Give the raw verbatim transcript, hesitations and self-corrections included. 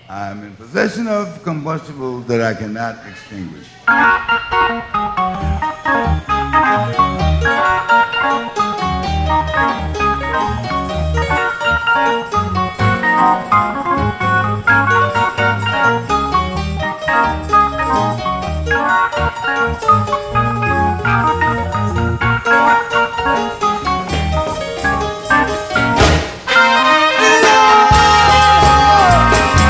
I'm in possession of combustibles that I cannot extinguish.